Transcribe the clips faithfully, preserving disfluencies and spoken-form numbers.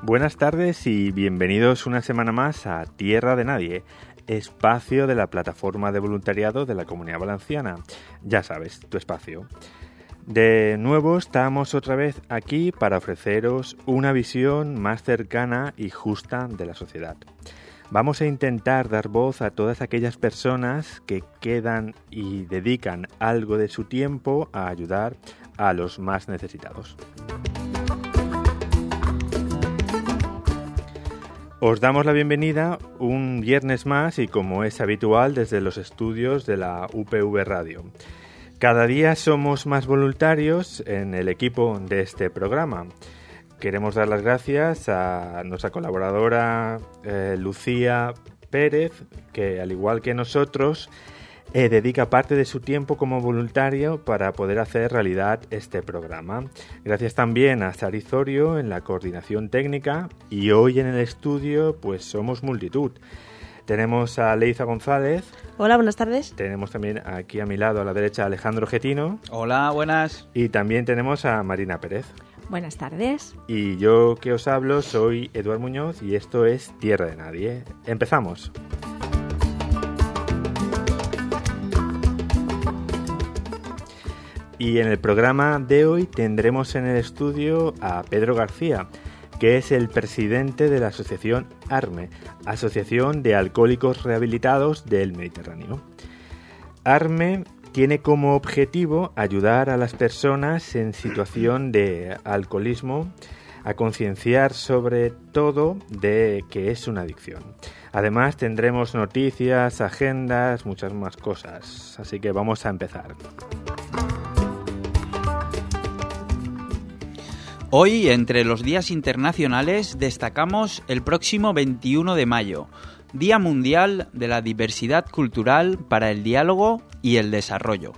Buenas tardes y bienvenidos una semana más a Tierra de Nadie, espacio de la plataforma de voluntariado de la Comunidad Valenciana. Ya sabes, tu espacio. De nuevo estamos otra vez aquí para ofreceros una visión más cercana y justa de la sociedad. Vamos a intentar dar voz a todas aquellas personas que quedan y dedican algo de su tiempo a ayudar a los más necesitados. Os damos la bienvenida un viernes más y, como es habitual, desde los estudios de la U P V Radio. Cada día somos más voluntarios en el equipo de este programa. Queremos dar las gracias a nuestra colaboradora eh, Lucía Pérez, que al igual que nosotros eh, dedica parte de su tiempo como voluntario para poder hacer realidad este programa. Gracias también a Sari Zorio en la coordinación técnica, y hoy en el estudio pues somos multitud. Tenemos a Leiza González. Hola, buenas tardes. Tenemos también aquí a mi lado a la derecha a Alejandro Getino. Hola, buenas. Y también tenemos a Marina Pérez. Buenas tardes. Y yo que os hablo soy Eduard Muñoz y esto es Tierra de Nadie. ¡Empezamos! Y en el programa de hoy tendremos en el estudio a Pedro García, que es el presidente de la asociación ARME, Asociación de Alcohólicos Rehabilitados del Mediterráneo. ARME tiene como objetivo ayudar a las personas en situación de alcoholismo a concienciar sobre todo de que es una adicción. Además tendremos noticias, agendas, muchas más cosas. Así que vamos a empezar. Hoy, entre los días internacionales, destacamos el próximo veintiuno de mayo, Día Mundial de la Diversidad Cultural para el Diálogo y el Desarrollo.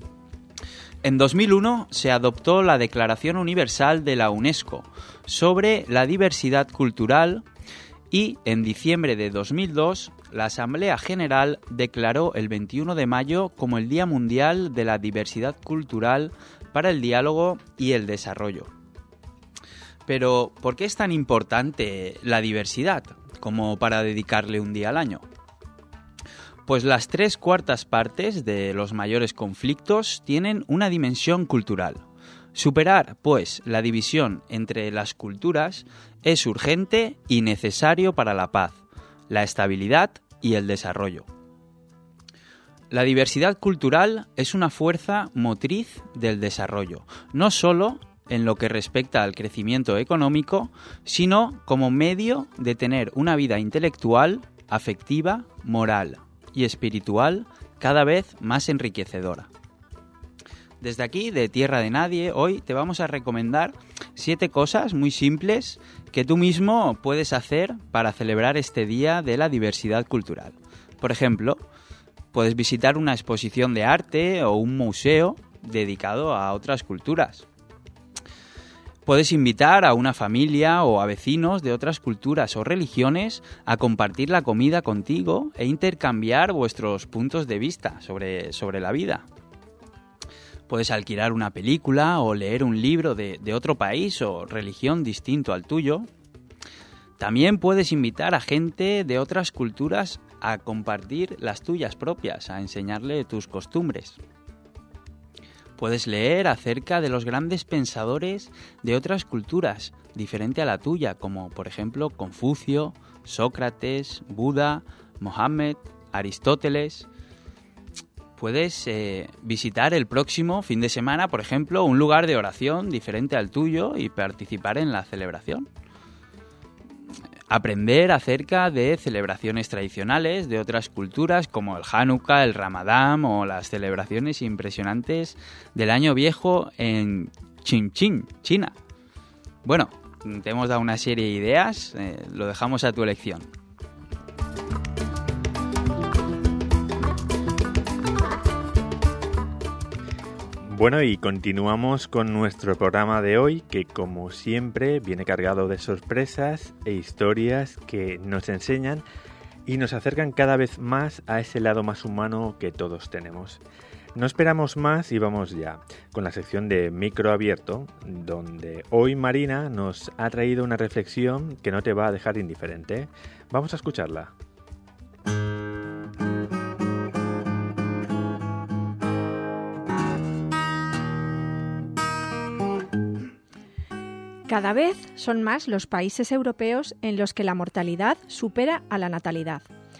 En dos mil uno se adoptó la Declaración Universal de la UNESCO sobre la diversidad cultural y en diciembre de dos mil dos la Asamblea General declaró el veintiuno de mayo como el Día Mundial de la Diversidad Cultural para el Diálogo y el Desarrollo. Pero, ¿por qué es tan importante la diversidad como para dedicarle un día al año? Pues las tres cuartas partes de los mayores conflictos tienen una dimensión cultural. Superar, pues, la división entre las culturas es urgente y necesario para la paz, la estabilidad y el desarrollo. La diversidad cultural es una fuerza motriz del desarrollo, no solo en lo que respecta al crecimiento económico, sino como medio de tener una vida intelectual, afectiva, moral y espiritual cada vez más enriquecedora. Desde aquí, de Tierra de Nadie, hoy te vamos a recomendar siete cosas muy simples que tú mismo puedes hacer para celebrar este Día de la Diversidad Cultural. Por ejemplo, puedes visitar una exposición de arte o un museo dedicado a otras culturas. Puedes invitar a una familia o a vecinos de otras culturas o religiones a compartir la comida contigo e intercambiar vuestros puntos de vista sobre, sobre la vida. Puedes alquilar una película o leer un libro de, de otro país o religión distinto al tuyo. También puedes invitar a gente de otras culturas a compartir las tuyas propias, a enseñarle tus costumbres. Puedes leer acerca de los grandes pensadores de otras culturas, diferente a la tuya, como por ejemplo Confucio, Sócrates, Buda, Mohammed, Aristóteles. Puedes eh, visitar el próximo fin de semana, por ejemplo, un lugar de oración diferente al tuyo y participar en la celebración. Aprender acerca de celebraciones tradicionales de otras culturas como el Hanukkah, el Ramadán o las celebraciones impresionantes del Año Viejo en Chongqing, China. Bueno, te hemos dado una serie de ideas, eh, lo dejamos a tu elección. Bueno, y continuamos con nuestro programa de hoy, que como siempre viene cargado de sorpresas e historias que nos enseñan y nos acercan cada vez más a ese lado más humano que todos tenemos. No esperamos más y vamos ya con la sección de Micro Abierto, donde hoy Marina nos ha traído una reflexión que no te va a dejar indiferente. Vamos a escucharla. Cada vez son más los países europeos en los que la mortalidad supera a la natalidad.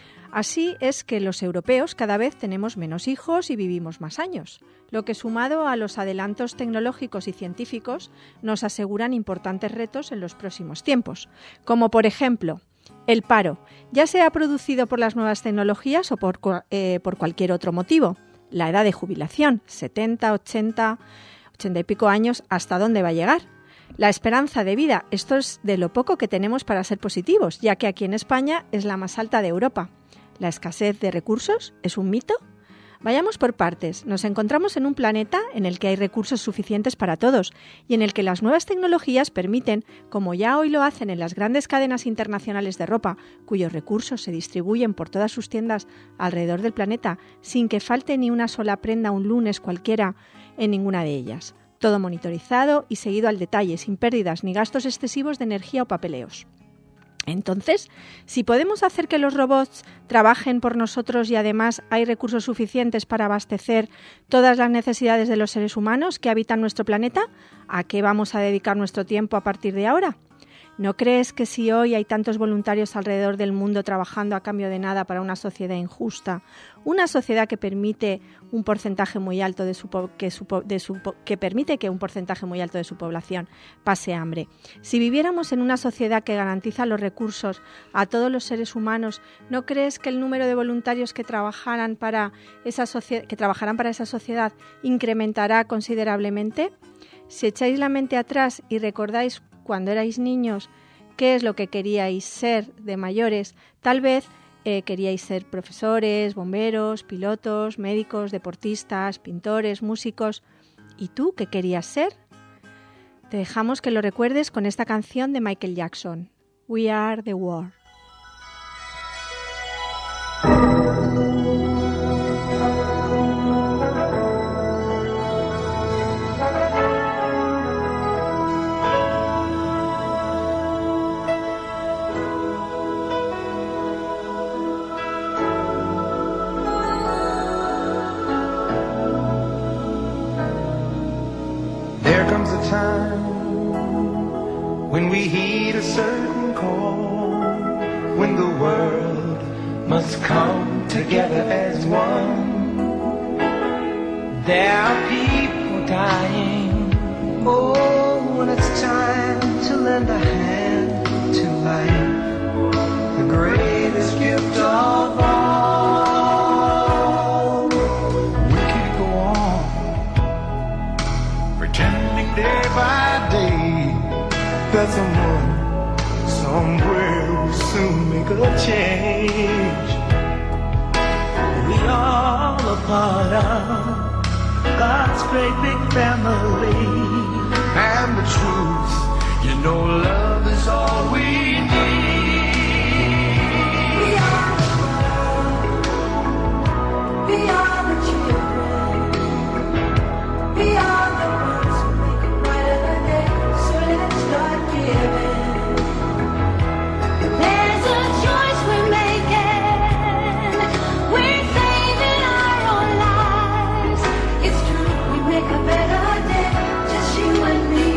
Así es que los europeos cada vez tenemos menos hijos y vivimos más años, lo que sumado a los adelantos tecnológicos y científicos nos aseguran importantes retos en los próximos tiempos, como por ejemplo el paro, ya sea producido por las nuevas tecnologías o por, eh, por cualquier otro motivo. La edad de jubilación, setenta, ochenta, ochenta y pico años, ¿hasta dónde va a llegar? La esperanza de vida, esto es de lo poco que tenemos para ser positivos, ya que aquí en España es la más alta de Europa. ¿La escasez de recursos es un mito? Vayamos por partes. Nos encontramos en un planeta en el que hay recursos suficientes para todos y en el que las nuevas tecnologías permiten, como ya hoy lo hacen en las grandes cadenas internacionales de ropa, cuyos recursos se distribuyen por todas sus tiendas alrededor del planeta sin que falte ni una sola prenda un lunes cualquiera en ninguna de ellas. Todo monitorizado y seguido al detalle, sin pérdidas ni gastos excesivos de energía o papeleos. Entonces, si podemos hacer que los robots trabajen por nosotros y además hay recursos suficientes para abastecer todas las necesidades de los seres humanos que habitan nuestro planeta, ¿a qué vamos a dedicar nuestro tiempo a partir de ahora? ¿No crees que si hoy hay tantos voluntarios alrededor del mundo trabajando a cambio de nada para una sociedad injusta, una sociedad que permite un porcentaje muy alto de su, que, su, de su que permite que un porcentaje muy alto de su población pase hambre? Si viviéramos en una sociedad que garantiza los recursos a todos los seres humanos, ¿no crees que el número de voluntarios que trabajaran para esa socie- que trabajarán para esa sociedad incrementará considerablemente? Si echáis la mente atrás y recordáis cuando erais niños, qué es lo que queríais ser de mayores, tal vez eh, queríais ser profesores, bomberos, pilotos, médicos, deportistas, pintores, músicos. ¿Y tú qué querías ser? Te dejamos que lo recuerdes con esta canción de Michael Jackson, We Are the World. When we heed a certain call, when the world must come together as one. There are people dying. Oh, when it's time to lend a hand to life, the greatest gift of all. We could go on pretending day by day that someone, somewhere will soon make a change. We all a part of God's great big family. And the truth, you know, love is all we need. We are the world. We are the children. We are the ones who make it brighter day. So let's start giving. There's a choice we're making. We're saving our own lives. It's true, we make a better day, just you and me.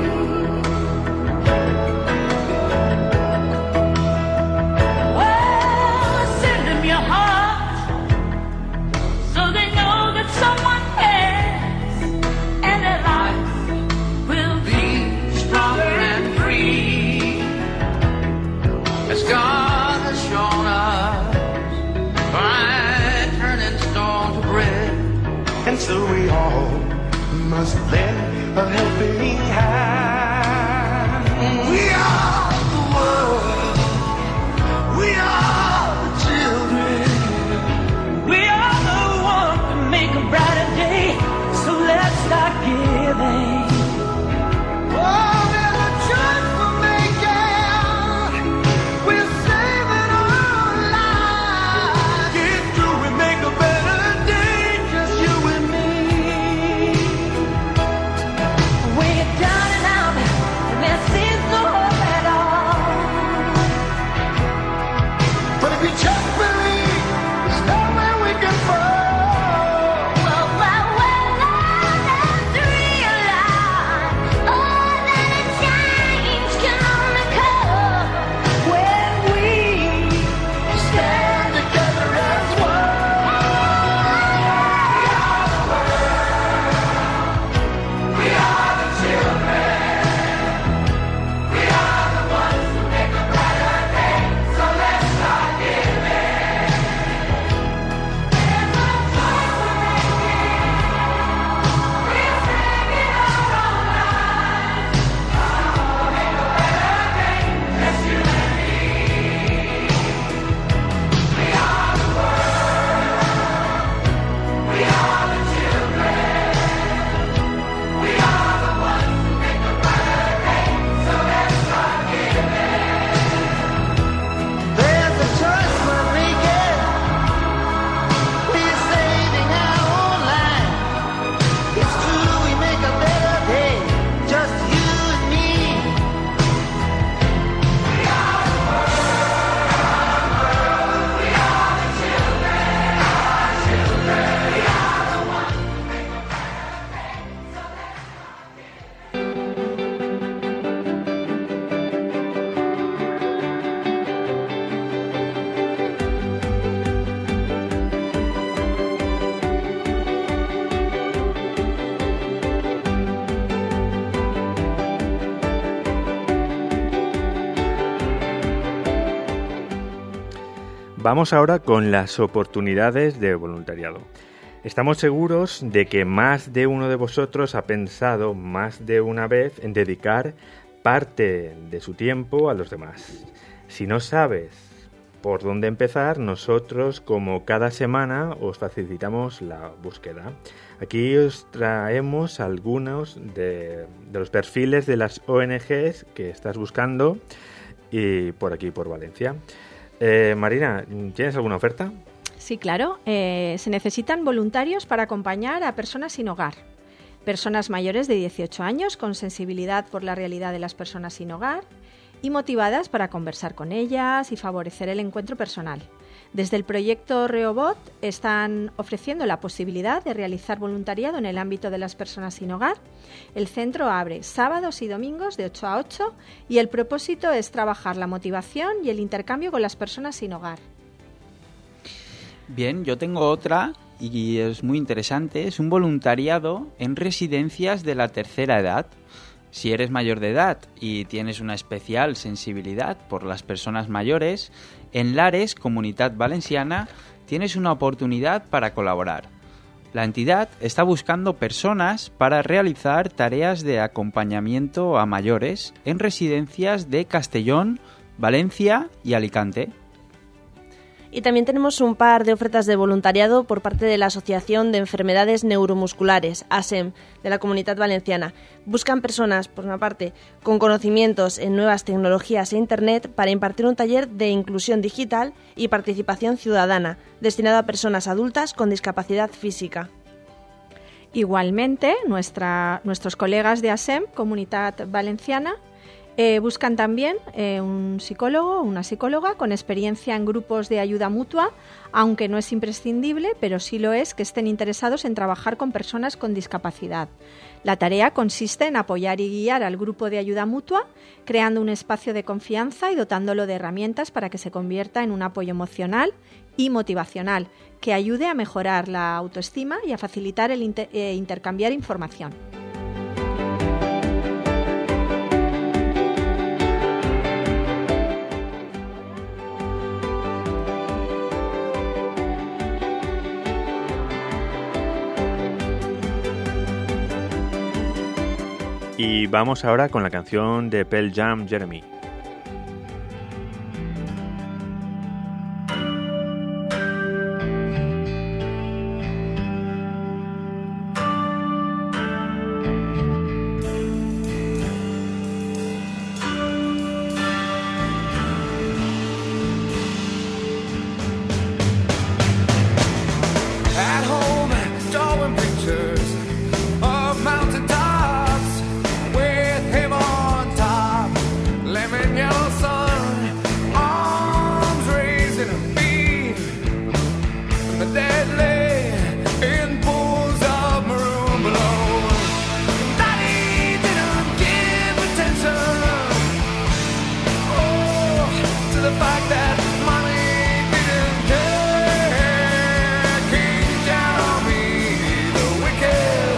Well, send them your heart, so they know that someone cares, and their life will be stronger and free, as God has shown us by turning stone to bread. And so we all must lend a helping hand. We are the world. We are the children. We are the ones to make a brighter day. So let's start giving. Oh, there's a choice we're making. We're saving our lives. It's true, we make a better day, just you and me. Vamos ahora con las oportunidades de voluntariado. Estamos seguros de que más de uno de vosotros ha pensado más de una vez en dedicar parte de su tiempo a los demás. Si no sabes por dónde empezar, nosotros, como cada semana, os facilitamos la búsqueda. Aquí os traemos algunos de, de los perfiles de las O N Ges que estás buscando y por aquí, por Valencia. Eh, Marina, ¿tienes alguna oferta? Sí, claro. Eh, se necesitan voluntarios para acompañar a personas sin hogar. Personas mayores de dieciocho años con sensibilidad por la realidad de las personas sin hogar y motivadas para conversar con ellas y favorecer el encuentro personal. Desde el proyecto Reobot están ofreciendo la posibilidad de realizar voluntariado en el ámbito de las personas sin hogar. El centro abre sábados y domingos de ocho a ocho y el propósito es trabajar la motivación y el intercambio con las personas sin hogar. Bien, yo tengo otra y es muy interesante. Es un voluntariado en residencias de la tercera edad. Si eres mayor de edad y tienes una especial sensibilidad por las personas mayores, en Lares, Comunitat Valenciana, tienes una oportunidad para colaborar. La entidad está buscando personas para realizar tareas de acompañamiento a mayores en residencias de Castellón, Valencia y Alicante. Y también tenemos un par de ofertas de voluntariado por parte de la Asociación de Enfermedades Neuromusculares, A S E M, de la Comunitat Valenciana. Buscan personas, por una parte, con conocimientos en nuevas tecnologías e Internet para impartir un taller de inclusión digital y participación ciudadana, destinado a personas adultas con discapacidad física. Igualmente, nuestra, nuestros colegas de A S E M, Comunitat Valenciana, Eh, buscan también eh, un psicólogo o una psicóloga con experiencia en grupos de ayuda mutua, aunque no es imprescindible, pero sí lo es que estén interesados en trabajar con personas con discapacidad. La tarea consiste en apoyar y guiar al grupo de ayuda mutua, creando un espacio de confianza y dotándolo de herramientas para que se convierta en un apoyo emocional y motivacional, que ayude a mejorar la autoestima y a facilitar el inter- eh, intercambiar información. Y vamos ahora con la canción de Pearl Jam, Jeremy. At home, drawing pictures of mountain tops with him on top. Lemon yellow sun, arms raised in a beam. The dead lay in pools of maroon below. Daddy didn't give attention, oh, to the fact that money didn't care. King down on me, the wicked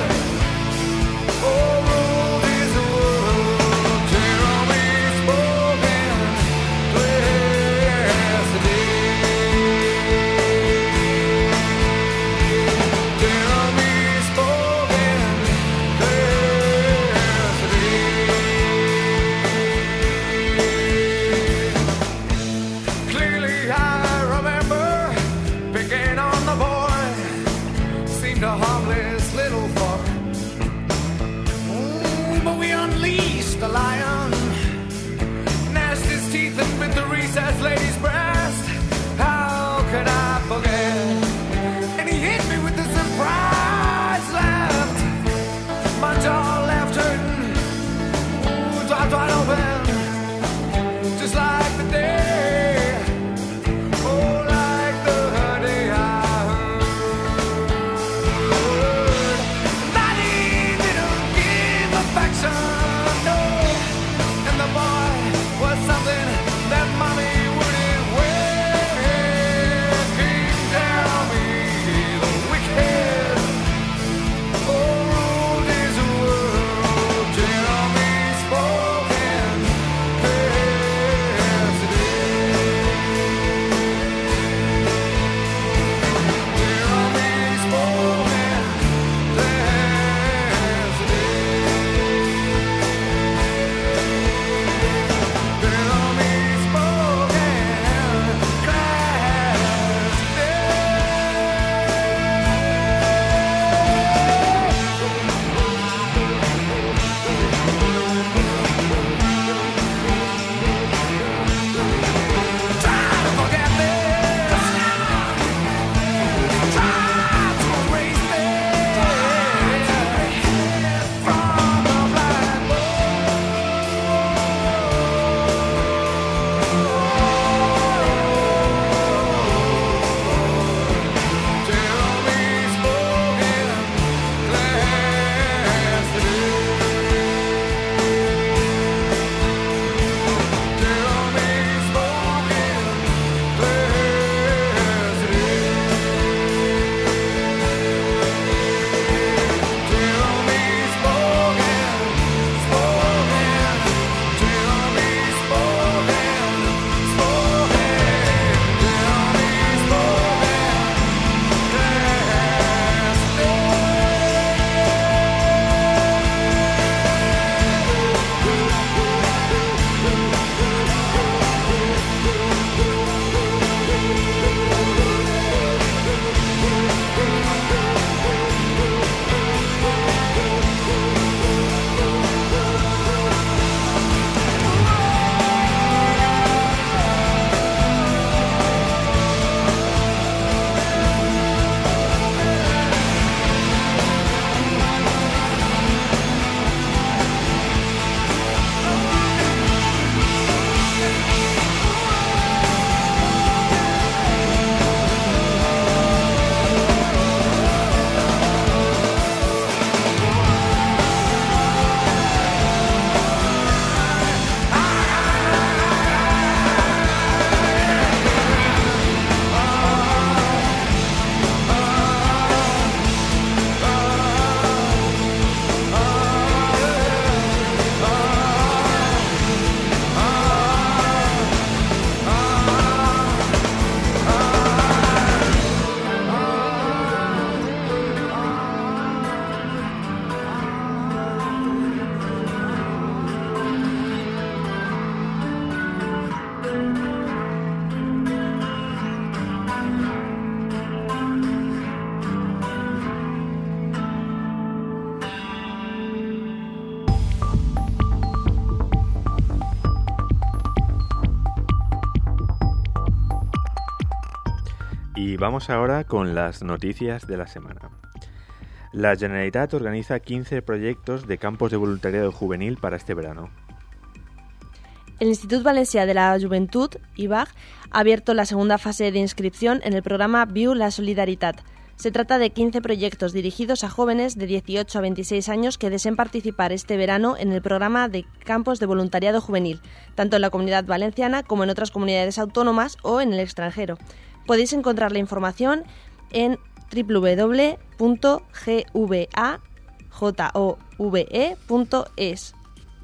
vamos ahora con las noticias de la semana. La Generalitat organiza quince proyectos de campos de voluntariado juvenil para este verano. El Institut Valencià de la Joventut, I V A G, ha abierto la segunda fase de inscripción en el programa Viu la Solidaritat. Se trata de quince proyectos dirigidos a jóvenes de dieciocho a veintiséis años que deseen participar este verano en el programa de campos de voluntariado juvenil, tanto en la Comunidad Valenciana como en otras comunidades autónomas o en el extranjero. Podéis encontrar la información en doble u doble u doble u punto g v a jove punto es.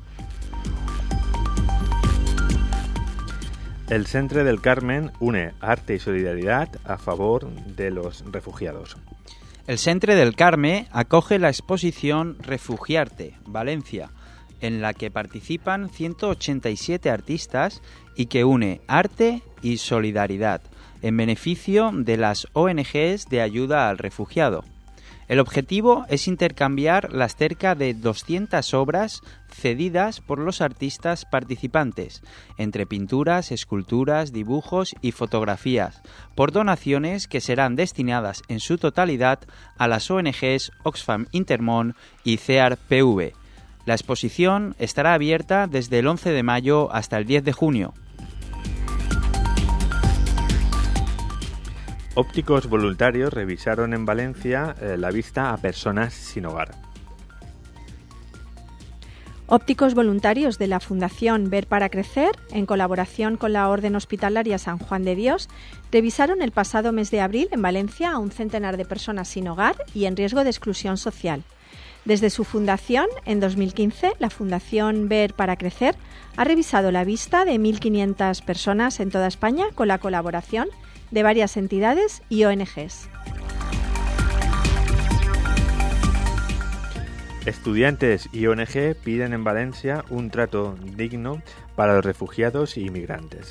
El Centre del Carmen une arte y solidaridad a favor de los refugiados. El Centre del Carmen acoge la exposición Refugiarte, Valencia, en la que participan ciento ochenta y siete artistas y que une arte y solidaridad en beneficio de las O N Ges de ayuda al refugiado. El objetivo es intercambiar las cerca de doscientas obras cedidas por los artistas participantes, entre pinturas, esculturas, dibujos y fotografías, por donaciones que serán destinadas en su totalidad a las O N Ges Oxfam Intermón y C E A R P V. La exposición estará abierta desde el once de mayo hasta el diez de junio. Ópticos voluntarios revisaron en Valencia eh, la vista a personas sin hogar. Ópticos voluntarios de la Fundación Ver para Crecer, en colaboración con la Orden Hospitalaria San Juan de Dios, revisaron el pasado mes de abril en Valencia a un centenar de personas sin hogar y en riesgo de exclusión social. Desde su fundación, en dos mil quince, la Fundación Ver para Crecer ha revisado la vista de mil quinientas personas en toda España con la colaboración de varias entidades y O N Ges. Estudiantes y O N G piden en Valencia un trato digno para los refugiados y inmigrantes.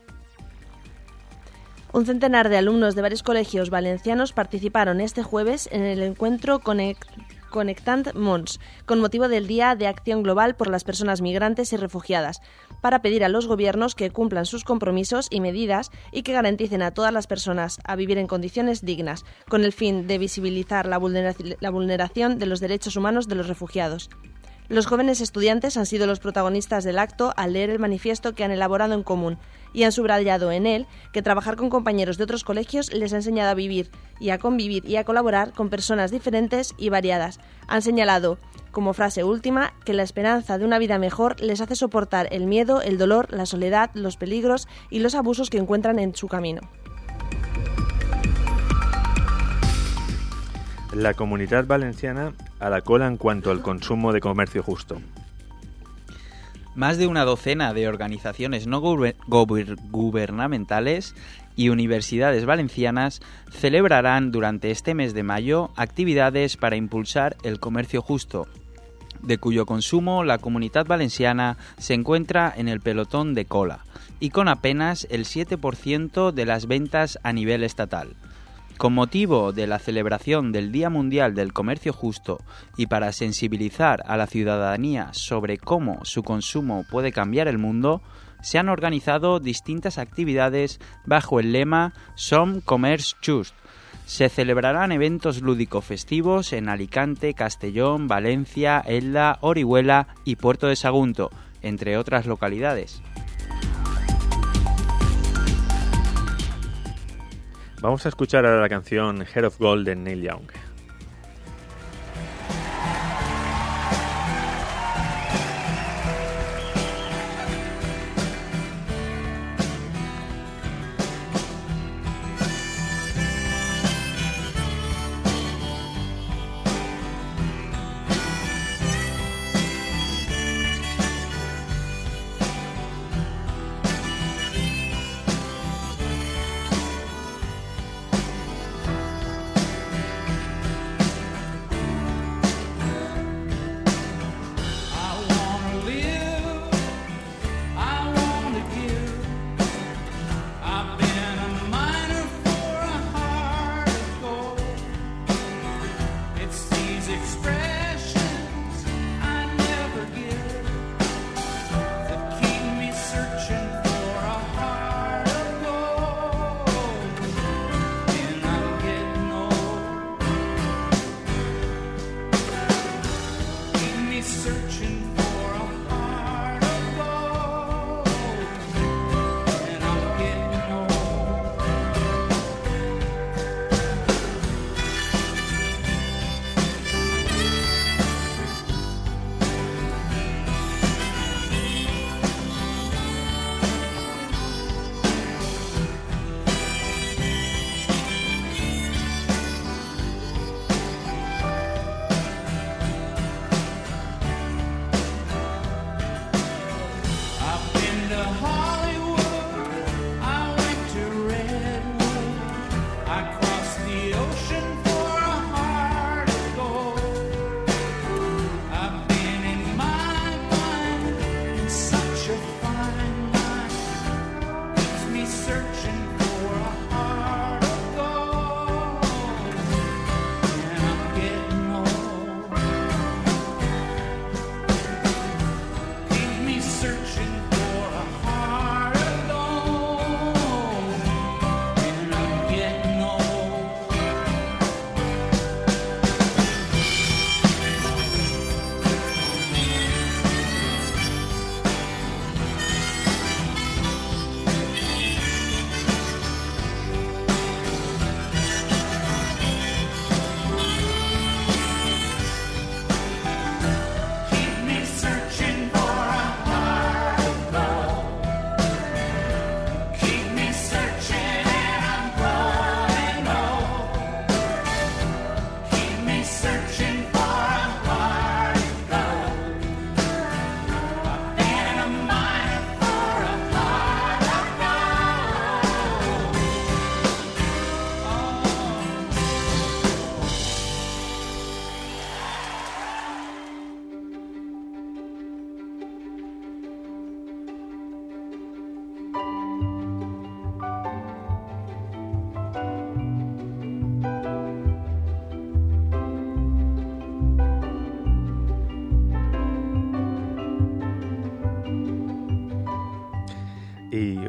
Un centenar de alumnos de varios colegios valencianos participaron este jueves en el encuentro Connect Conectant Mons, con motivo del Día de Acción Global por las Personas Migrantes y Refugiadas, para pedir a los gobiernos que cumplan sus compromisos y medidas y que garanticen a todas las personas a vivir en condiciones dignas, con el fin de visibilizar la vulneraci- la vulneración de los derechos humanos de los refugiados. Los jóvenes estudiantes han sido los protagonistas del acto al leer el manifiesto que han elaborado en común y han subrayado en él que trabajar con compañeros de otros colegios les ha enseñado a vivir y a convivir y a colaborar con personas diferentes y variadas. Han señalado, como frase última, que la esperanza de una vida mejor les hace soportar el miedo, el dolor, la soledad, los peligros y los abusos que encuentran en su camino. La Comunitat Valenciana a la cola en cuanto al consumo de comercio justo. Más de una docena de organizaciones no guber- guber- gubernamentales y universidades valencianas celebrarán durante este mes de mayo actividades para impulsar el comercio justo, de cuyo consumo la Comunitat Valenciana se encuentra en el pelotón de cola y con apenas el siete por ciento de las ventas a nivel estatal. Con motivo de la celebración del Día Mundial del Comercio Justo y para sensibilizar a la ciudadanía sobre cómo su consumo puede cambiar el mundo, se han organizado distintas actividades bajo el lema Som Comerç Just. Se celebrarán eventos lúdico-festivos en Alicante, Castellón, Valencia, Elda, Orihuela y Puerto de Sagunto, entre otras localidades. Vamos a escuchar ahora la canción Heart of Gold de Neil Young.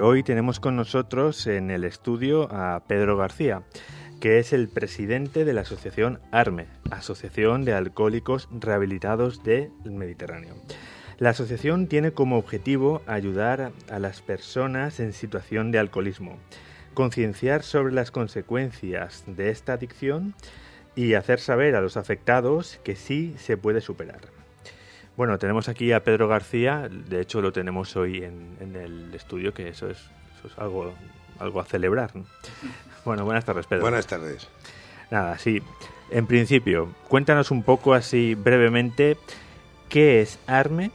hoy tenemos con nosotros en el estudio a Pedro García, que es el presidente de la asociación ARME, Asociación de Alcohólicos Rehabilitados del Mediterráneo. La asociación tiene como objetivo ayudar a las personas en situación de alcoholismo, concienciar sobre las consecuencias de esta adicción y hacer saber a los afectados que sí se puede superar. Bueno, tenemos aquí a Pedro García, de hecho lo tenemos hoy en, en el estudio, que eso es, eso es algo, algo a celebrar, ¿no? Bueno, buenas tardes, Pedro. Buenas tardes. Nada, sí, en principio, cuéntanos un poco así brevemente qué es ARME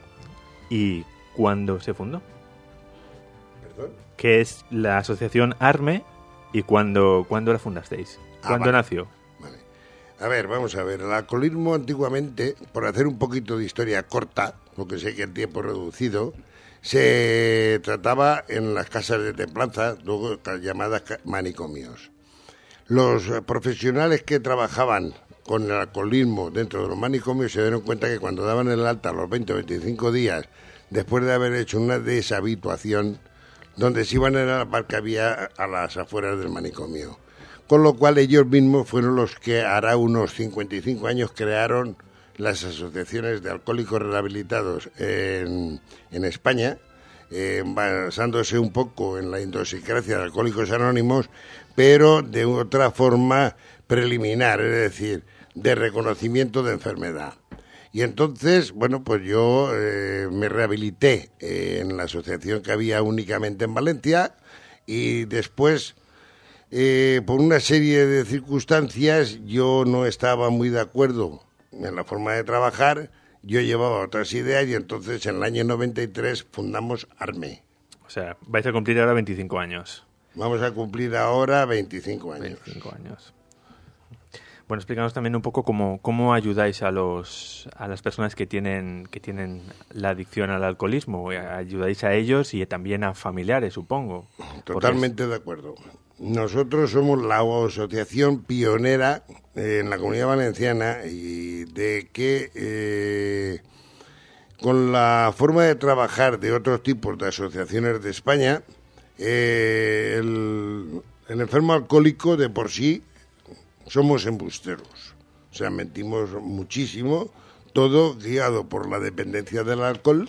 y cuándo se fundó. ¿Perdón? ¿Qué es la asociación ARME y cuándo, cuándo la fundasteis? ¿Cuándo Ah, vale. nació? Vale. A ver, vamos a ver. El alcoholismo antiguamente, por hacer un poquito de historia corta, porque sé que el tiempo es reducido, se trataba en las casas de templanza, luego llamadas manicomios. Los profesionales que trabajaban con el alcoholismo dentro de los manicomios se dieron cuenta que cuando daban el alta a los veinte o veinticinco días, después de haber hecho una deshabituación, donde se iban era la par que había a las afueras del manicomio. Con lo cual ellos mismos fueron los que hará unos cincuenta y cinco años crearon las asociaciones de alcohólicos rehabilitados en, en España, eh, basándose un poco en la idiosincrasia de Alcohólicos Anónimos, pero de otra forma preliminar, es decir, de reconocimiento de enfermedad. Y entonces, bueno, pues yo eh, me rehabilité eh, en la asociación que había únicamente en Valencia y después... Eh, por una serie de circunstancias yo no estaba muy de acuerdo en la forma de trabajar, yo llevaba otras ideas y entonces en el año noventa y tres fundamos ARME. O sea, vais a cumplir ahora veinticinco años. Vamos a cumplir ahora veinticinco años. veinticinco años. Bueno, explícanos también un poco cómo, cómo ayudáis a los a las personas que tienen que tienen la adicción al alcoholismo. Ayudáis a ellos y también a familiares, supongo. Totalmente de acuerdo. Nosotros somos la asociación pionera eh, en la Comunidad Valenciana y de que eh, con la forma de trabajar de otros tipos de asociaciones de España, eh, el, el enfermo alcohólico de por sí somos embusteros. O sea, mentimos muchísimo, todo guiado por la dependencia del alcohol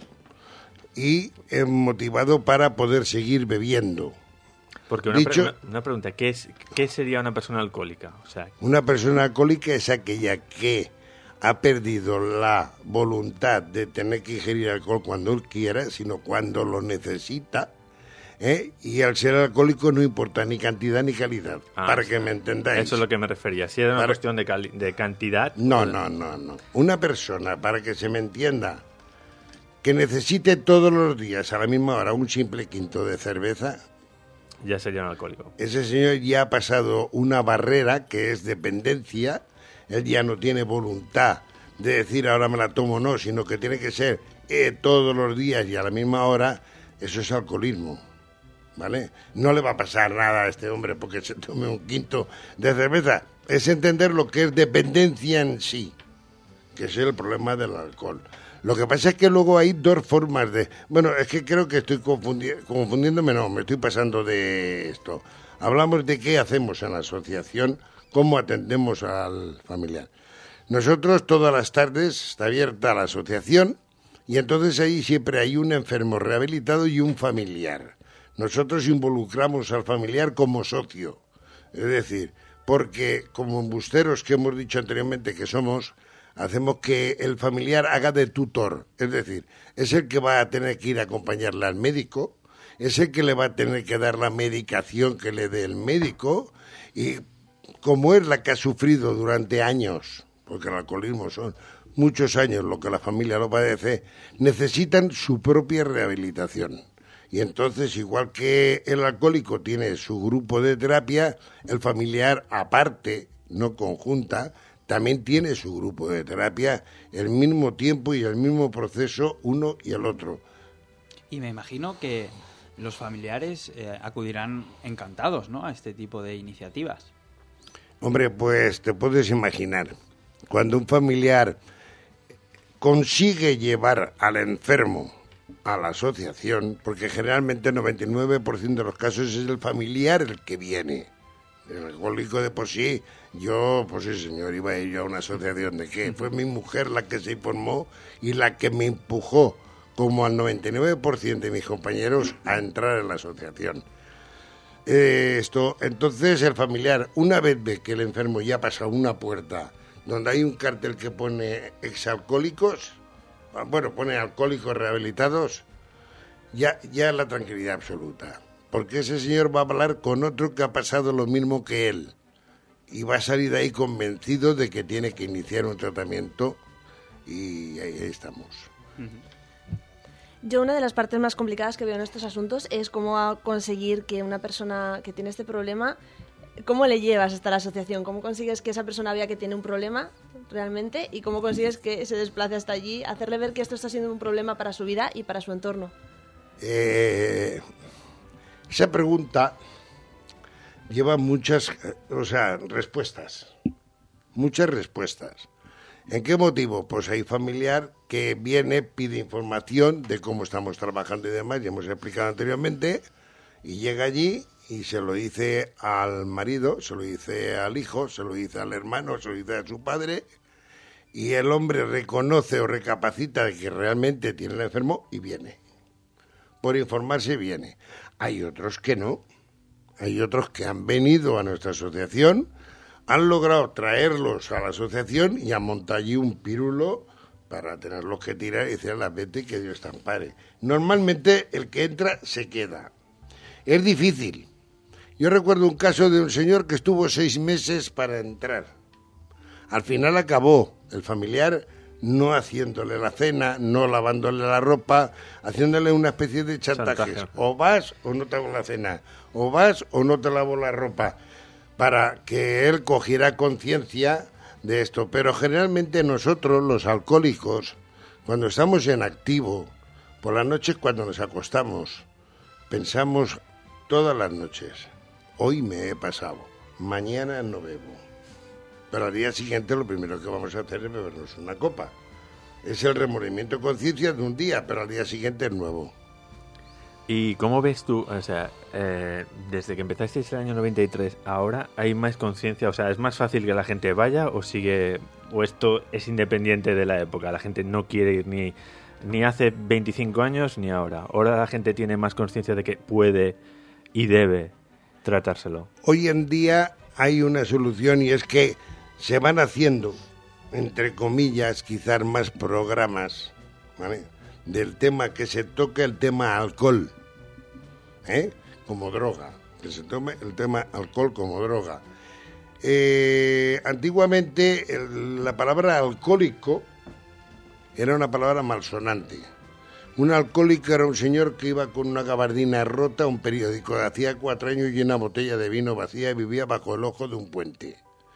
y eh, motivado para poder seguir bebiendo. Porque una, Dicho, pre- una, una pregunta, ¿qué es qué sería una persona alcohólica? O sea, una persona alcohólica es aquella que ha perdido la voluntad de tener que ingerir alcohol cuando él quiera, sino cuando lo necesita, ¿eh? Y al ser alcohólico no importa ni cantidad ni calidad, ah, para o sea, que me entendáis. eso es lo que me refería. Si era una Para- cuestión de, cali- de cantidad... No, no, no, no. Una persona, para que se me entienda, que necesite todos los días a la misma hora un simple quinto de cerveza, ya sería un alcohólico. ese señor ya ha pasado una barrera que es dependencia, él ya no tiene voluntad de decir ahora me la tomo o no, sino que tiene que ser eh, todos los días y a la misma hora, eso es alcoholismo, ¿vale? No le va a pasar nada a este hombre porque se tome un quinto de cerveza, es entender lo que es dependencia en sí, que es el problema del alcohol. Lo que pasa es que luego hay dos formas de... Bueno, es que creo que estoy confundi- confundiéndome, no, me estoy pasando de esto. Hablamos de qué hacemos en la asociación, cómo atendemos al familiar. Nosotros todas las tardes está abierta la asociación y entonces ahí siempre hay un enfermo rehabilitado y un familiar. Nosotros involucramos al familiar como socio, es decir, porque como embusteros que hemos dicho anteriormente que somos... hacemos que el familiar haga de tutor, es decir, es el que va a tener que ir a acompañarle al médico, es el que le va a tener que dar la medicación que le dé el médico y como es la que ha sufrido durante años, porque el alcoholismo son muchos años lo que la familia lo padece, necesitan su propia rehabilitación. Y entonces, igual que el alcohólico tiene su grupo de terapia, el familiar aparte, no conjunta, también tiene su grupo de terapia, el mismo tiempo y el mismo proceso uno y el otro. Y me imagino que los familiares eh, acudirán encantados, ¿no?, a este tipo de iniciativas. Hombre, pues te puedes imaginar, cuando un familiar consigue llevar al enfermo a la asociación, porque generalmente el noventa y nueve por ciento de los casos es el familiar el que viene. El alcohólico de por sí, yo, pues sí señor, iba a ir yo a una asociación de qué. Fue mi mujer la que se informó y la que me empujó, como al noventa y nueve por ciento de mis compañeros, a entrar en la asociación. Eh, esto, entonces el familiar, una vez ve que el enfermo ya pasa una puerta donde hay un cartel que pone exalcohólicos, bueno, pone alcohólicos rehabilitados, ya, ya la tranquilidad absoluta. Porque ese señor va a hablar con otro que ha pasado lo mismo que él. Y va a salir de ahí convencido de que tiene que iniciar un tratamiento. Y ahí, ahí estamos. Yo una de las partes más complicadas que veo en estos asuntos es cómo conseguir que una persona que tiene este problema, cómo le llevas hasta la asociación, cómo consigues que esa persona vea que tiene un problema realmente y cómo consigues que se desplace hasta allí, hacerle ver que esto está siendo un problema para su vida y para su entorno. Eh... Esa pregunta lleva muchas, o sea, respuestas, muchas respuestas. ¿En qué motivo? Pues hay familiar que viene, pide información de cómo estamos trabajando y demás, ya hemos explicado anteriormente, y llega allí y se lo dice al marido, se lo dice al hijo, se lo dice al hermano, se lo dice a su padre, y el hombre reconoce o recapacita de que realmente tiene el enfermo y viene. Por informarse viene. Hay otros que no. Hay otros que han venido a nuestra asociación, han logrado traerlos a la asociación y han montado allí un pirulo para tenerlos que tirar y decir a la vete que Dios te ampare. Normalmente el que entra se queda. Es difícil. Yo recuerdo un caso de un señor que estuvo seis meses para entrar. Al final acabó el familiar no haciéndole la cena, no lavándole la ropa, haciéndole una especie de chantajes. Chantaje. O vas o no te hago la cena, o vas o no te lavo la ropa, para que él cogiera conciencia de esto. Pero generalmente nosotros, los alcohólicos, cuando estamos en activo, por las noches cuando nos acostamos, pensamos todas las noches, hoy me he pasado, mañana no bebo. Pero al día siguiente lo primero que vamos a hacer es bebernos una copa. Es el remordimiento de conciencia de un día, pero al día siguiente es nuevo. ¿Y cómo ves tú, o sea, eh, desde que empezasteis el año noventa y tres, ahora hay más conciencia, o sea, es más fácil que la gente vaya o sigue, o esto es independiente de la época, la gente no quiere ir ni, ni hace veinticinco años ni ahora? Ahora la gente tiene más conciencia de que puede y debe tratárselo. Hoy en día hay una solución y es que se van haciendo, entre comillas, quizás más programas, ¿vale?, del tema que se toca el tema alcohol, ¿eh?, como droga, que se tome el tema alcohol como droga. Eh, antiguamente el, la palabra alcohólico era una palabra malsonante. Un alcohólico era un señor que iba con una gabardina rota a un periódico, hacía cuatro años y una botella de vino vacía y vivía bajo el ojo de un puente.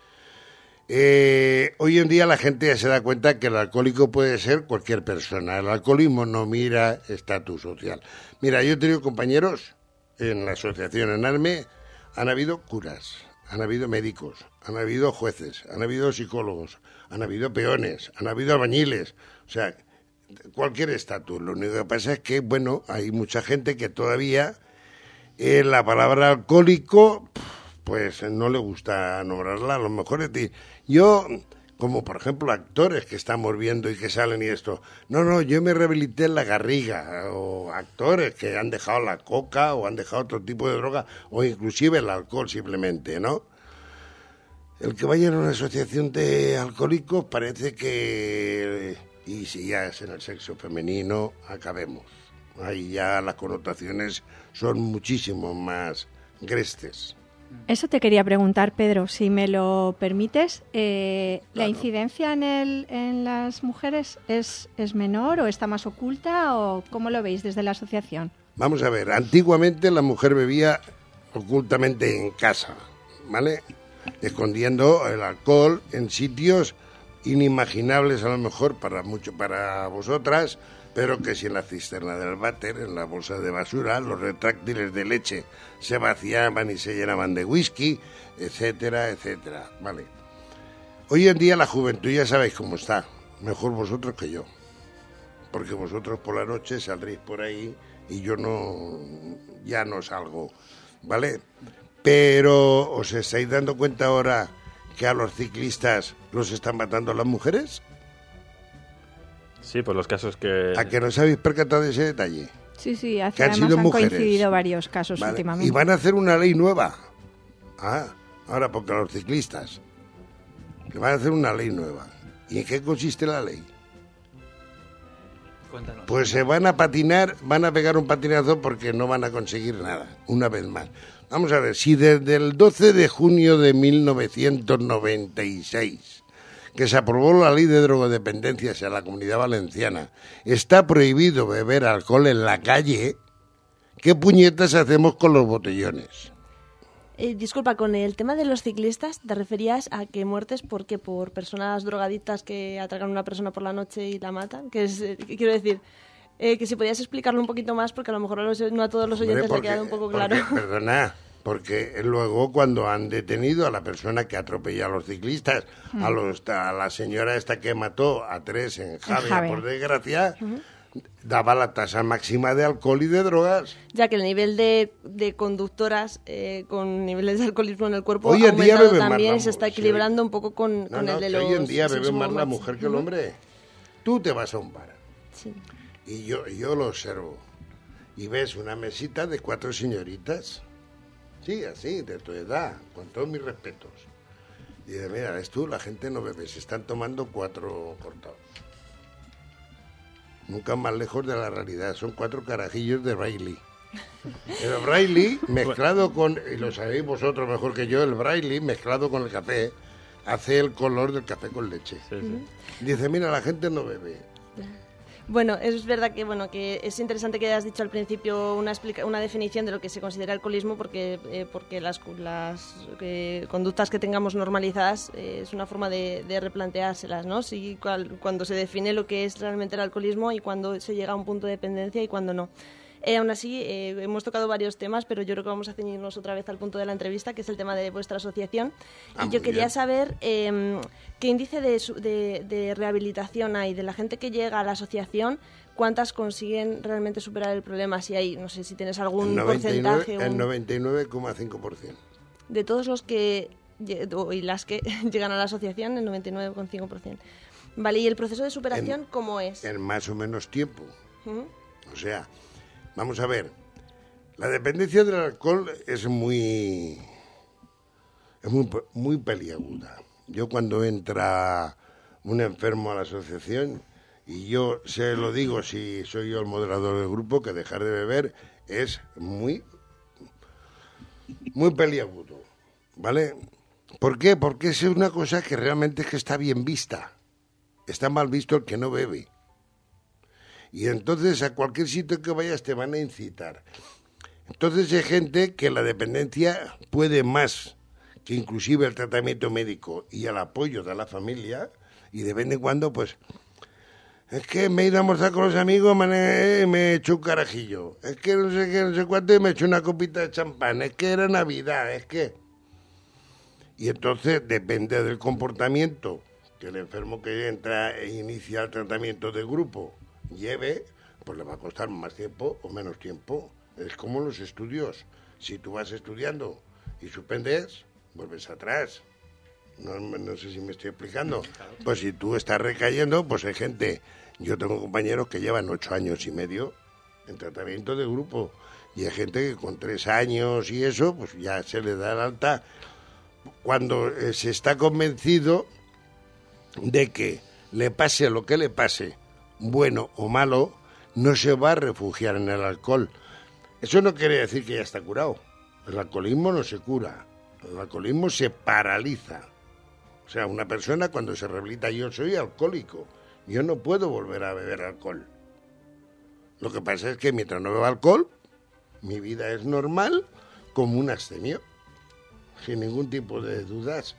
Eh, hoy en día la gente ya se da cuenta que el alcohólico puede ser cualquier persona. El alcoholismo no mira estatus social. Mira, yo he tenido compañeros en la asociación en ARME, han habido curas, han habido médicos, han habido jueces, han habido psicólogos, han habido peones, han habido albañiles, o sea, cualquier estatus. Lo único que pasa es que, bueno, hay mucha gente que todavía eh, la palabra alcohólico pues no le gusta nombrarla. A lo mejor es decir, yo, como por ejemplo actores que estamos viendo y que salen y esto, no, no, yo me rehabilité en la Garriga, o actores que han dejado la coca o han dejado otro tipo de droga, o inclusive el alcohol simplemente, ¿no? El que vaya a una asociación de alcohólicos parece que, y si ya es en el sexo femenino, acabemos. Ahí ya las connotaciones son muchísimo más grestes. Eso te quería preguntar, Pedro, si me lo permites. Eh, claro. ¿La incidencia en, el, en las mujeres es, es menor o está más oculta o cómo lo veis desde la asociación? Vamos a ver, antiguamente la mujer bebía ocultamente en casa, ¿vale?, escondiendo el alcohol en sitios inimaginables a lo mejor para mucho para vosotras, pero que si en la cisterna del váter, en la bolsa de basura, los retráctiles de leche se vaciaban y se llenaban de whisky, etcétera, etcétera, ¿vale? Hoy en día la juventud ya sabéis cómo está, mejor vosotros que yo, porque vosotros por la noche saldréis por ahí y yo no, ya no salgo, ¿vale? Pero, ¿os estáis dando cuenta ahora que a los ciclistas los están matando las mujeres? Sí, por los casos que... ¿A que no os habéis percatado de ese detalle? Sí, sí, hace, Que han además sido han mujeres. coincidido varios casos Vale, últimamente. y van a hacer una ley nueva. Ah, ahora porque a los ciclistas. Que van a hacer una ley nueva. ¿Y en qué consiste la ley? Cuéntanos. Pues se van a patinar, van a pegar un patinazo porque no van a conseguir nada, una vez más. Vamos a ver, si desde el doce de junio de mil novecientos noventa y seis, que se aprobó la ley de drogodependencias en la Comunidad Valenciana, está prohibido beber alcohol en la calle, ¿qué puñetas hacemos con los botellones? Eh, disculpa, con el tema de los ciclistas, ¿te referías a que muertes por qué? ¿Por personas drogadictas que atracan a una persona por la noche y la matan? Que es, eh, quiero decir, eh, que si podías explicarlo un poquito más, porque a lo mejor a los- no a todos los oyentes Hombre, le ha quedado un poco claro. porque, perdona, porque luego cuando han detenido a la persona que atropella a los ciclistas, a, los, a la señora esta que mató a tres en Javea, Javea. por desgracia, daba la tasa máxima de alcohol y de drogas. Ya que el nivel de, de conductoras eh, con niveles de alcoholismo en el cuerpo Hoy ha en día aumentado beben más también la y se está mu- sí, equilibrando un poco con, No, con no, el de que los... hoy en día bebe sexos más la machos. mujer que el hombre. Tú te vas a un bar Sí. y yo, yo lo observo y ves una mesita de cuatro señoritas, sí, así, de tu edad, con todos mis respetos. Y dices, mira, ves tú, la gente no bebe, se están tomando cuatro cortados. Nunca más lejos de la realidad, son cuatro carajillos de Braille. El Braille mezclado con, y lo sabéis vosotros mejor que yo, el Braille mezclado con el café hace el color del café con leche. Sí, sí. Dice, mira, la gente no bebe. Bueno, es verdad que bueno que es interesante que hayas dicho al principio una explica una definición de lo que se considera alcoholismo porque eh, porque las, las eh, conductas que tengamos normalizadas eh, es una forma de, de replanteárselas, ¿no? Si cual, cuando se define lo que es realmente el alcoholismo y cuando se llega a un punto de dependencia y cuando no. Eh, aún así, eh, hemos tocado varios temas, pero yo creo que vamos a ceñirnos otra vez al punto de la entrevista, que es el tema de vuestra asociación. Ah, y muy yo quería bien. saber eh, qué índice de, su- de, de rehabilitación hay de la gente que llega a la asociación, cuántas consiguen realmente superar el problema, si hay, no sé, si tienes algún El noventa y nueve porcentaje el un- noventa y nueve coma cinco por ciento. de todos los que lle- o- y las que llegan a la asociación, el noventa y nueve coma cinco por ciento. Vale, ¿y el proceso de superación En- cómo es? En más o menos tiempo. ¿Mm? O sea, vamos a ver, la dependencia del alcohol es muy, es muy, pe- muy peliaguda. Yo cuando entra un enfermo a la asociación, y yo se lo digo si soy yo el moderador del grupo, que dejar de beber es muy, muy peliagudo, ¿vale? ¿Por qué? Porque es una cosa que realmente es que está bien vista. Está mal visto el que no bebe. Y entonces a cualquier sitio que vayas te van a incitar. Entonces hay gente que la dependencia puede más que inclusive el tratamiento médico y el apoyo de la familia, y de vez en cuando pues es que me he ido a almorzar con los amigos, me, he- me he hecho un carajillo, es que no sé qué, no sé cuánto, y me he hecho una copita de champán, es que era Navidad, es que... Y entonces depende del comportamiento que el enfermo que entra e inicia el tratamiento de grupo lleve, pues le va a costar más tiempo o menos tiempo. Es como los estudios. Si tú vas estudiando y suspendes, vuelves atrás. No, no sé si me estoy explicando. Pues si tú estás recayendo, pues hay gente... Yo tengo compañeros que llevan ocho años y medio en tratamiento de grupo. Y hay gente que con tres años y eso, pues ya se le da el alta cuando eh, se está convencido de que le pase lo que le pase, bueno o malo, no se va a refugiar en el alcohol. Eso no quiere decir que ya está curado. El alcoholismo no se cura. El alcoholismo se paraliza. O sea, una persona cuando se rehabilita, yo soy alcohólico, yo no puedo volver a beber alcohol. Lo que pasa es que mientras no beba alcohol, mi vida es normal como un abstemio, sin ningún tipo de dudas.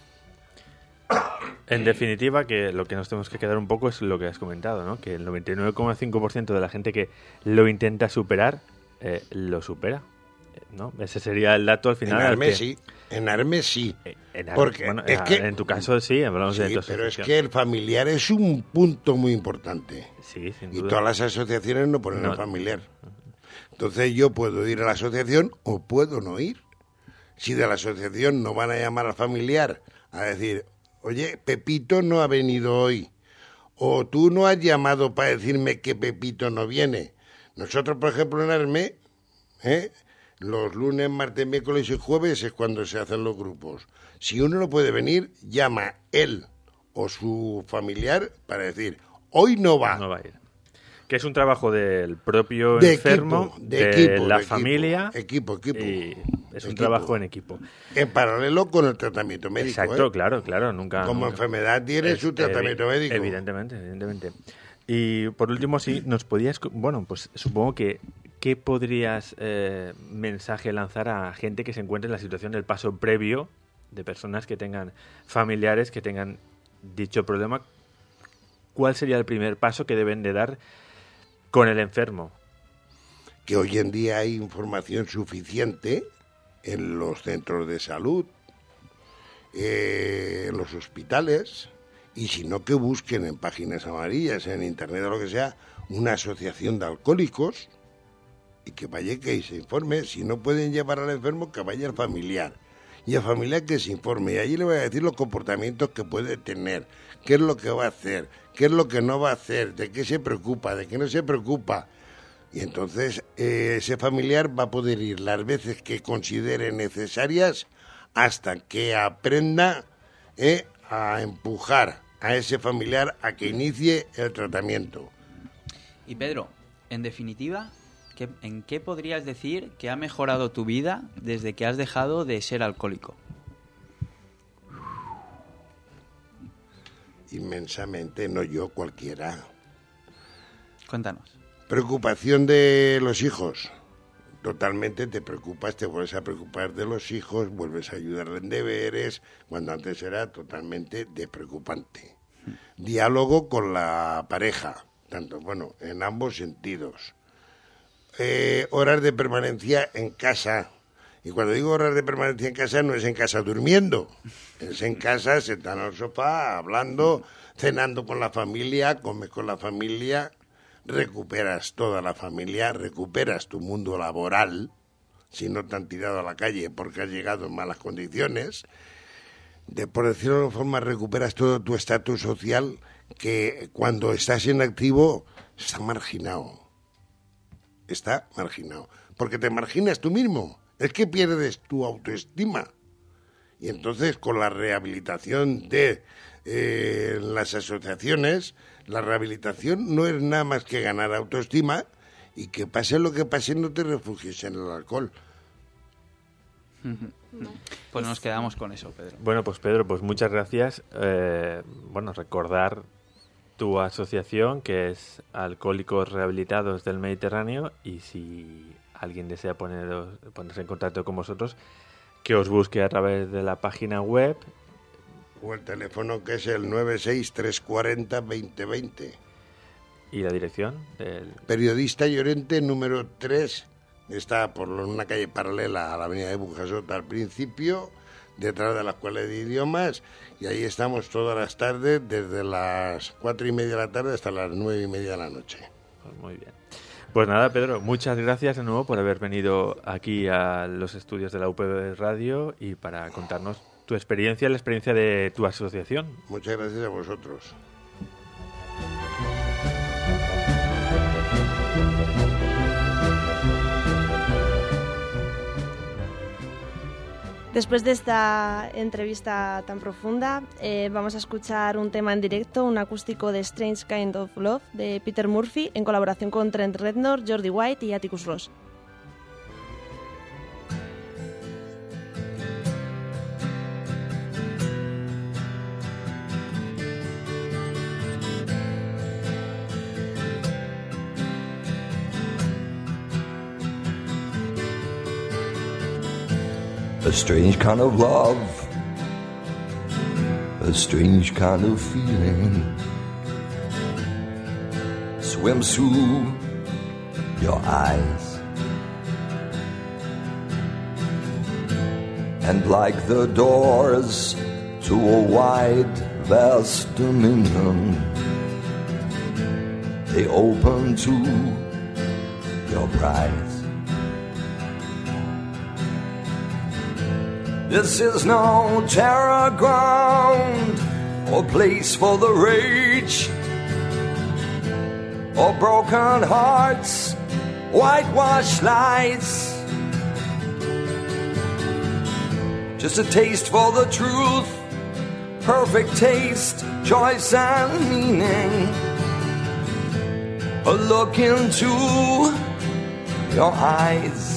En definitiva, que lo que nos tenemos que quedar un poco es lo que has comentado, ¿no? Que el noventa y nueve coma cinco por ciento de la gente que lo intenta superar, eh, lo supera, eh, ¿no? Ese sería el dato al final. En al Arme que- sí, En ARME sí. En, Ar- Porque bueno, es en- que- en tu caso sí, hablamos de Sí, tu pero es asociación. que el familiar es un punto muy importante. Sí, sin Y duda. todas las asociaciones no ponen No. el familiar. Entonces yo puedo ir a la asociación o puedo no ir. Si de la asociación no van a llamar al familiar a decir, oye, Pepito no ha venido hoy, o tú no has llamado para decirme que Pepito no viene. Nosotros, por ejemplo, en ARME, ¿eh? los lunes, martes, miércoles y jueves es cuando se hacen los grupos. Si uno no puede venir, llama él o su familiar para decir, hoy no va. No va a ir. Que es un trabajo del propio De enfermo, equipo, de de, equipo, la de equipo. familia. Equipo, equipo. Y es un Equipo. trabajo en equipo. En paralelo con el tratamiento médico. Exacto, ¿eh? claro, claro. Nunca. Como nunca. enfermedad tiene Es- su tratamiento evi- médico. Evidentemente, evidentemente. Y por último, sí, nos podías. Bueno, pues supongo que. ¿Qué podrías eh, mensaje lanzar a gente que se encuentre en la situación del paso previo de personas que tengan familiares que tengan dicho problema? ¿Cuál sería el primer paso que deben de dar con el enfermo? Que hoy en día hay información suficiente en los centros de salud, eh, en los hospitales, y si no, que busquen en páginas amarillas, en internet o lo que sea, una asociación de alcohólicos y que vaya que se informe. Si no pueden llevar al enfermo, que vaya el familiar. Y el familiar que se informe. Y allí le voy a decir los comportamientos que puede tener, qué es lo que va a hacer, qué es lo que no va a hacer, de qué se preocupa, de qué no se preocupa. Y entonces eh, ese familiar va a poder ir las veces que considere necesarias hasta que aprenda eh, a empujar a ese familiar a que inicie el tratamiento. Y Pedro, en definitiva, ¿qué- ¿en qué podrías decir que ha mejorado tu vida desde que has dejado de ser alcohólico? Inmensamente, no yo, cualquiera. Cuéntanos. Preocupación de los hijos. Totalmente te preocupas, te vuelves a preocupar de los hijos, vuelves a ayudarle en deberes, cuando antes era totalmente despreocupante. Diálogo con la pareja, tanto, bueno, en ambos sentidos. Eh, horas de permanencia en casa. Y cuando digo horas de permanencia en casa, no es en casa durmiendo, es en casa, sentado en el sofá, hablando, cenando con la familia, comes con la familia, recuperas toda la familia, recuperas tu mundo laboral, si no te han tirado a la calle porque has llegado en malas condiciones, de, por decirlo de una forma, recuperas todo tu estatus social que cuando estás en activo está marginado, está marginado, porque te marginas tú mismo, es que pierdes tu autoestima. Y entonces con la rehabilitación de eh, las asociaciones, la rehabilitación no es nada más que ganar autoestima y que pase lo que pase no te refugies en el alcohol. Pues nos quedamos con eso, Pedro. Bueno, pues Pedro, pues muchas gracias. Eh, bueno, recordar tu asociación, que es Alcohólicos Rehabilitados del Mediterráneo, y si alguien desea poneros, ponerse en contacto con vosotros, que os busque a través de la página web. O el teléfono que es el nueve seis tres cuatro cero, dos cero dos cero. ¿Y la dirección? Del... Periodista Llorente número tres, está por una calle paralela a la avenida de Burjasot al principio, detrás de la Escuela de Idiomas, y ahí estamos todas las tardes, desde las cuatro y media de la tarde hasta las nueve y media de la noche. Pues muy bien. Pues nada, Pedro, muchas gracias de nuevo por haber venido aquí a los estudios de la U P B Radio y para contarnos tu experiencia, la experiencia de tu asociación. Muchas gracias a vosotros. Después de esta entrevista tan profunda, eh, vamos a escuchar un tema en directo, un acústico de Strange Kind of Love de Peter Murphy en colaboración con Trent Reznor, Jordi White y Atticus Ross. A strange kind of love, a strange kind of feeling swims through your eyes. and like the doors to a wide, vast dominion, they open to your prize. This is no terror ground or place for the rage, or broken hearts, whitewashed lies. Just a taste for the truth, perfect taste, choice and meaning. A look into your eyes.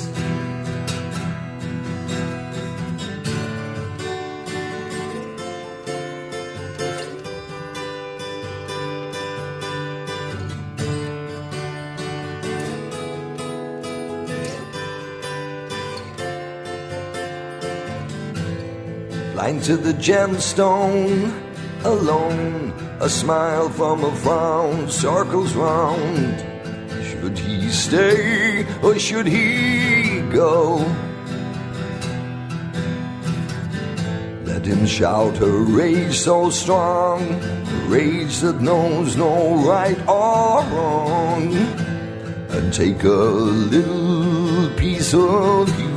Blind to the gemstone, alone, a smile from a frown circles round. Should he stay or should he go? Let him shout a rage so strong, a rage that knows no right or wrong, and take a little piece of you.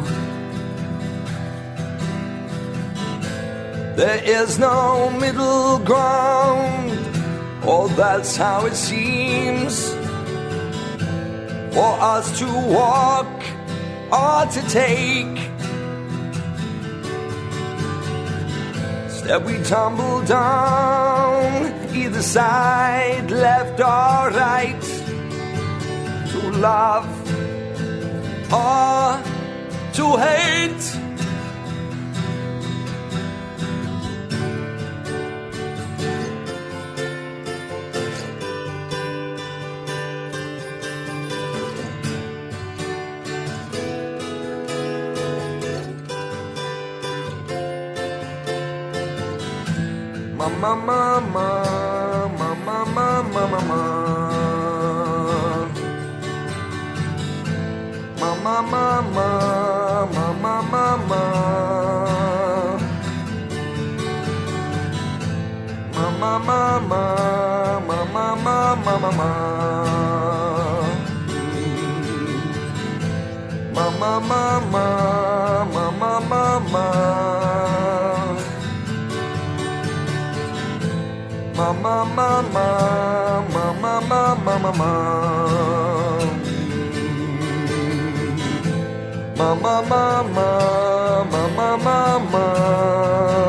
There is no middle ground, or that's how it seems, for us to walk or to take. Step we tumble down, either side, left or right, to love or to hate. Mama, mama, mama, mama, mama, mama, mama, mama, mama, mama, mama, mama, mama, mama, mama, mama, mama, mama. Mama, mama, mama, mama, mama, mama, mama, mama, mama.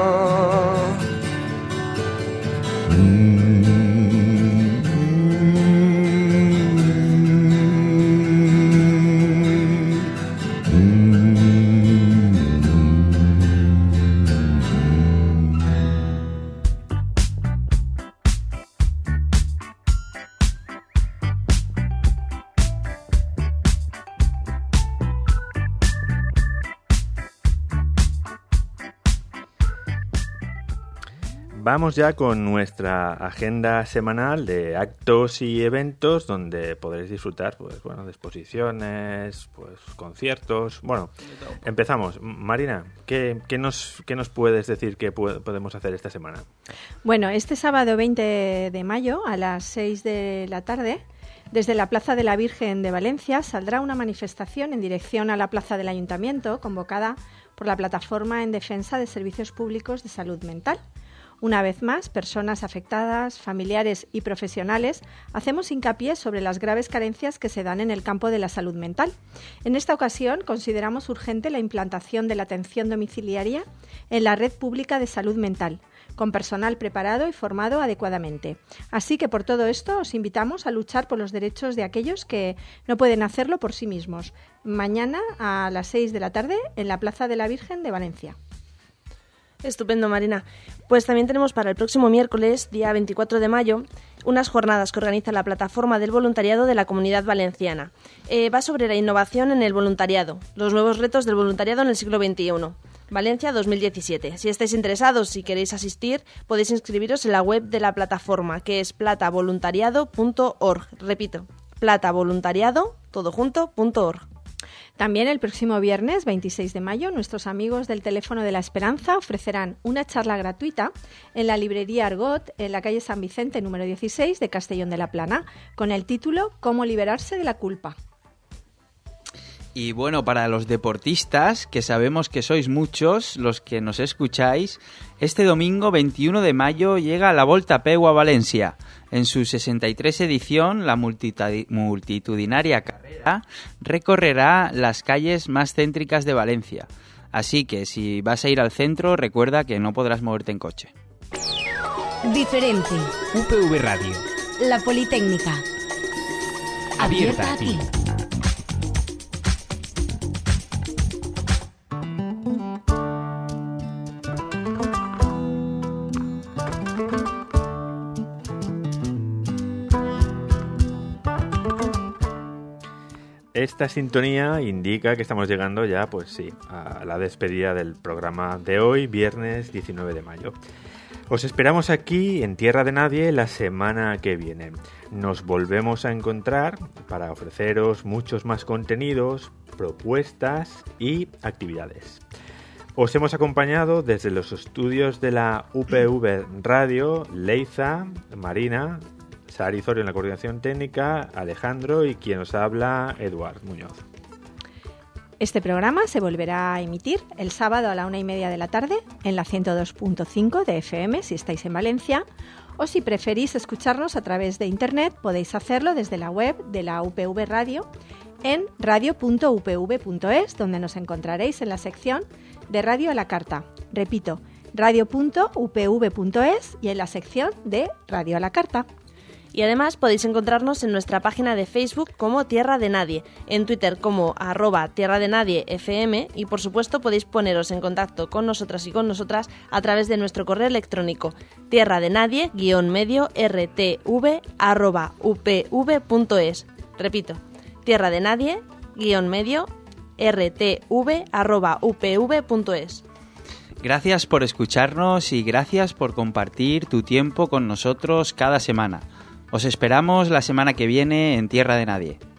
Vamos ya con nuestra agenda semanal de actos y eventos donde podréis disfrutar, pues bueno, de exposiciones, pues conciertos. Bueno, empezamos. Marina, ¿qué, qué nos qué nos puedes decir que pu- podemos hacer esta semana? Bueno, este sábado veinte de mayo a las seis de la tarde, desde la Plaza de la Virgen de Valencia saldrá una manifestación en dirección a la Plaza del Ayuntamiento convocada por la Plataforma en Defensa de Servicios Públicos de Salud Mental. Una vez más, personas afectadas, familiares y profesionales, hacemos hincapié sobre las graves carencias que se dan en el campo de la salud mental. En esta ocasión, consideramos urgente la implantación de la atención domiciliaria en la red pública de salud mental, con personal preparado y formado adecuadamente. Así que por todo esto os invitamos a luchar por los derechos de aquellos que no pueden hacerlo por sí mismos. Mañana a las seis de la tarde en la Plaza de la Virgen de Valencia. Estupendo, Marina. Pues también tenemos para el próximo miércoles, día veinticuatro de mayo, unas jornadas que organiza la Plataforma del Voluntariado de la Comunidad Valenciana. Eh, va sobre la innovación en el voluntariado, los nuevos retos del voluntariado en el siglo veintiuno. Valencia dos mil diecisiete. Si estáis interesados y queréis asistir, podéis inscribiros en la web de la plataforma, que es platavoluntariado punto org. Repito, platavoluntariado, todo junto, punto org. También el próximo viernes veintiséis de mayo nuestros amigos del Teléfono de la Esperanza ofrecerán una charla gratuita en la librería Argot en la calle San Vicente número dieciséis de Castellón de la Plana con el título ¿Cómo liberarse de la culpa? Y bueno, para los deportistas, que sabemos que sois muchos los que nos escucháis, este domingo veintiuno de mayo llega la Volta a Peu a Valencia. En su sesenta y tres edición, la multitudi- multitudinaria carrera recorrerá las calles más céntricas de Valencia. Así que si vas a ir al centro, recuerda que no podrás moverte en coche. Diferente. U P V Radio. La Politécnica. Abierta a ti. Esta sintonía indica que estamos llegando ya, pues sí, a la despedida del programa de hoy, viernes diecinueve de mayo. Os esperamos aquí en Tierra de Nadie la semana que viene. Nos volvemos a encontrar para ofreceros muchos más contenidos, propuestas y actividades. Os hemos acompañado desde los estudios de la U P V Radio, Leiza, Marina, Sari Zorio en la coordinación técnica, Alejandro y quien os habla, Eduard Muñoz. Este programa se volverá a emitir el sábado a la una y media de la tarde en la ciento dos punto cinco de F M si estáis en Valencia, o si preferís escucharnos a través de internet podéis hacerlo desde la web de la U P V Radio en radio punto u p v punto es, donde nos encontraréis en la sección de Radio a la Carta. Repito, radio punto u p v punto es y en la sección de Radio a la Carta. Y además podéis encontrarnos en nuestra página de Facebook como Tierra de Nadie, en Twitter como arroba Tierra de Nadie F M y por supuesto podéis poneros en contacto con nosotras y con nosotras a través de nuestro correo electrónico tierra de nadie guión medio rtv arroba upv punto es. Repito, tierra de nadie guión medio rtv arroba upv punto es. Gracias por escucharnos y gracias por compartir tu tiempo con nosotros cada semana. Os esperamos la semana que viene en Tierra de Nadie.